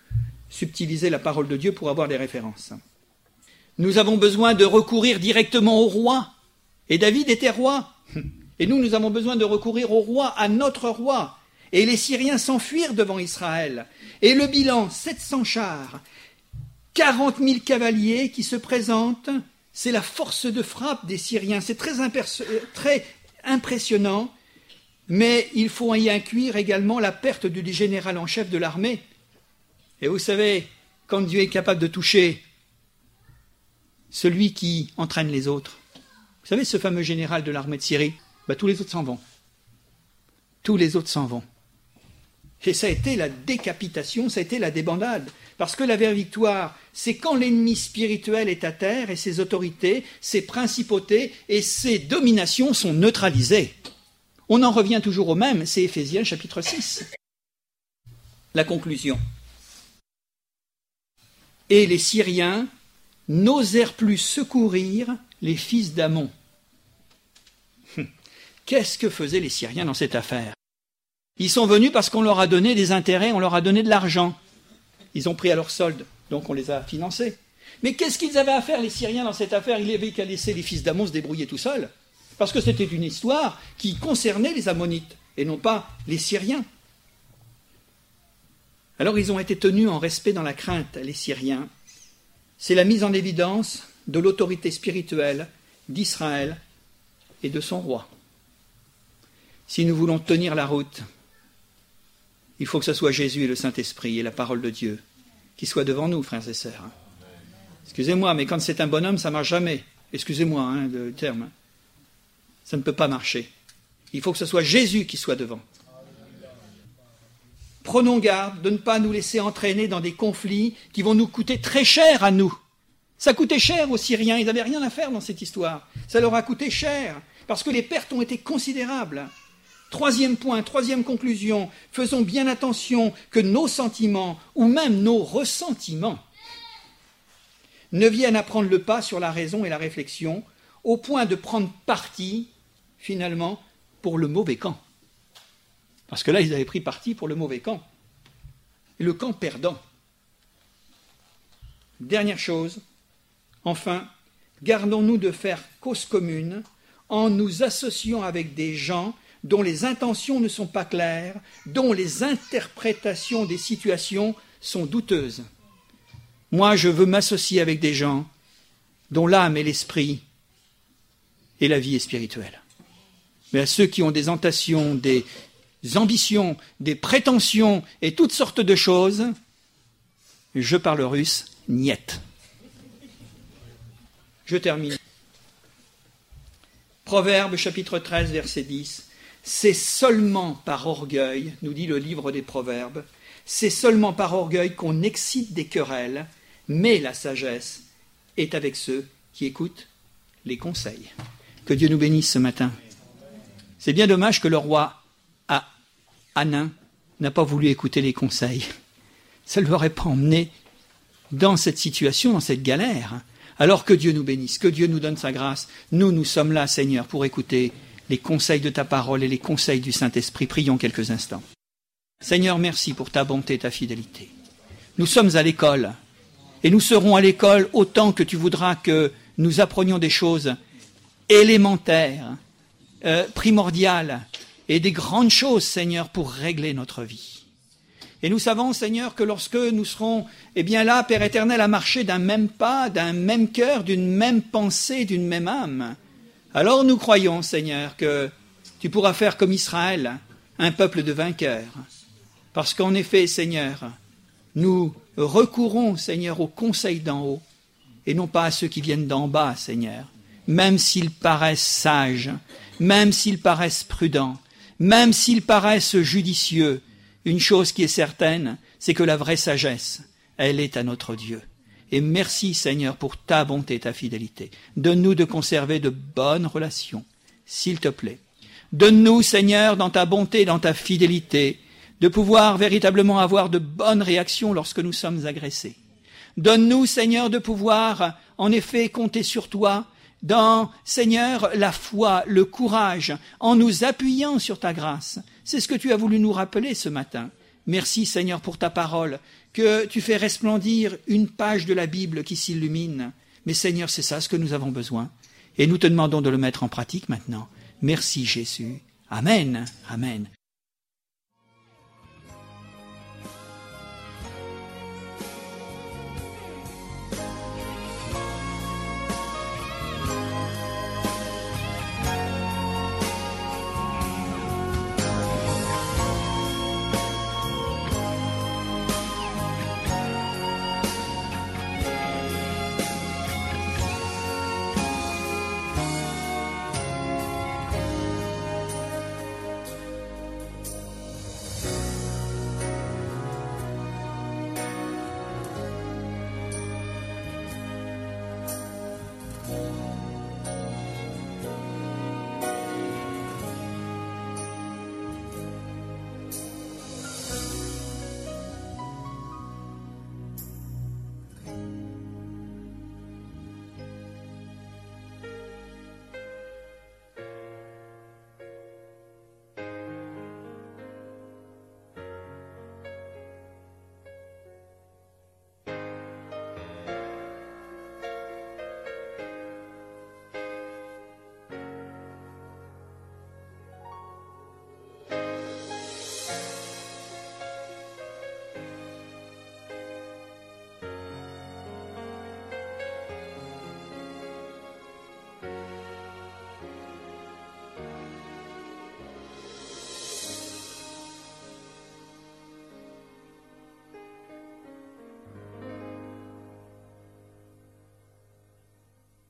subtiliser la parole de Dieu pour avoir des références. Nous avons besoin de recourir directement au roi. Et David était roi. Et nous avons besoin de recourir au roi, à notre roi. Et les Syriens s'enfuirent devant Israël. Et le bilan, 700 chars, 40 000 cavaliers qui se présentent, c'est la force de frappe des Syriens. C'est très impressionnant, mais il faut y inclure également la perte du général en chef de l'armée. Et vous savez, quand Dieu est capable de toucher celui qui entraîne les autres, vous savez, ce fameux général de l'armée de Syrie, tous les autres s'en vont. Tous les autres s'en vont. Et ça a été la décapitation, ça a été la débandade. Parce que la vraie victoire, c'est quand l'ennemi spirituel est à terre et ses autorités, ses principautés et ses dominations sont neutralisées. On en revient toujours au même, c'est Éphésiens chapitre 6. La conclusion. Et les Syriens n'osèrent plus secourir les fils d'Amon. Qu'est-ce que faisaient les Syriens dans cette affaire? Ils sont venus parce qu'on leur a donné des intérêts, on leur a donné de l'argent. Ils ont pris à leur solde, donc on les a financés. Mais qu'est-ce qu'ils avaient à faire, les Syriens, dans cette affaire? Ils n'avaient qu'à laisser les fils d'Amon se débrouiller tout seuls. Parce que c'était une histoire qui concernait les Ammonites, et non pas les Syriens. Alors ils ont été tenus en respect dans la crainte, les Syriens. C'est la mise en évidence de l'autorité spirituelle d'Israël et de son roi. Si nous voulons tenir la route, il faut que ce soit Jésus et le Saint-Esprit et la parole de Dieu qui soient devant nous, frères et sœurs. Excusez-moi, mais quand c'est un bonhomme, ça ne marche jamais. Excusez-moi le terme. Ça ne peut pas marcher. Il faut que ce soit Jésus qui soit devant. Prenons garde de ne pas nous laisser entraîner dans des conflits qui vont nous coûter très cher à nous. Ça coûtait cher aux Syriens, ils n'avaient rien à faire dans cette histoire. Ça leur a coûté cher, parce que les pertes ont été considérables. Troisième point, troisième conclusion, faisons bien attention que nos sentiments, ou même nos ressentiments, ne viennent à prendre le pas sur la raison et la réflexion, au point de prendre parti, finalement, pour le mauvais camp. Parce que là, ils avaient pris parti pour le mauvais camp. Le camp perdant. Dernière chose, enfin, gardons-nous de faire cause commune en nous associant avec des gens dont les intentions ne sont pas claires, dont les interprétations des situations sont douteuses. Moi, je veux m'associer avec des gens dont l'âme et l'esprit et la vie est spirituelle. Mais à ceux qui ont des tentations, des ambitions, des prétentions et toutes sortes de choses, je parle russe, niet. Je termine. Proverbe chapitre 13, verset 10. C'est seulement par orgueil, nous dit le livre des Proverbes, c'est seulement par orgueil qu'on excite des querelles, mais la sagesse est avec ceux qui écoutent les conseils. Que Dieu nous bénisse ce matin. C'est bien dommage que le roi Hanan n'a pas voulu écouter les conseils. Ça ne l'aurait pas emmené dans cette situation, dans cette galère. Alors que Dieu nous bénisse, que Dieu nous donne sa grâce. Nous sommes là, Seigneur, pour écouter les conseils de ta parole et les conseils du Saint-Esprit. Prions quelques instants. Seigneur, merci pour ta bonté et ta fidélité. Nous sommes à l'école, et nous serons à l'école autant que tu voudras que nous apprenions des choses élémentaires, primordiales, et des grandes choses, Seigneur, pour régler notre vie. Et nous savons, Seigneur, que lorsque nous serons, là, Père éternel, à marcher d'un même pas, d'un même cœur, d'une même pensée, d'une même âme, alors nous croyons, Seigneur, que tu pourras faire comme Israël, un peuple de vainqueurs. Parce qu'en effet, Seigneur, nous recourons, Seigneur, aux conseils d'en haut, et non pas à ceux qui viennent d'en bas, Seigneur, même s'ils paraissent sages, même s'ils paraissent prudents, même s'ils paraissent judicieux. Une chose qui est certaine, c'est que la vraie sagesse, elle est à notre Dieu. Et merci, Seigneur, pour ta bonté et ta fidélité. Donne-nous de conserver de bonnes relations, s'il te plaît. Donne-nous, Seigneur, dans ta bonté, dans ta fidélité, de pouvoir véritablement avoir de bonnes réactions lorsque nous sommes agressés. Donne-nous, Seigneur, de pouvoir, en effet, compter sur toi, dans, Seigneur, la foi, le courage, en nous appuyant sur ta grâce. C'est ce que tu as voulu nous rappeler ce matin. Merci Seigneur pour ta parole, que tu fais resplendir une page de la Bible qui s'illumine. Mais Seigneur, c'est ça ce que nous avons besoin. Et nous te demandons de le mettre en pratique maintenant. Merci Jésus. Amen. Amen.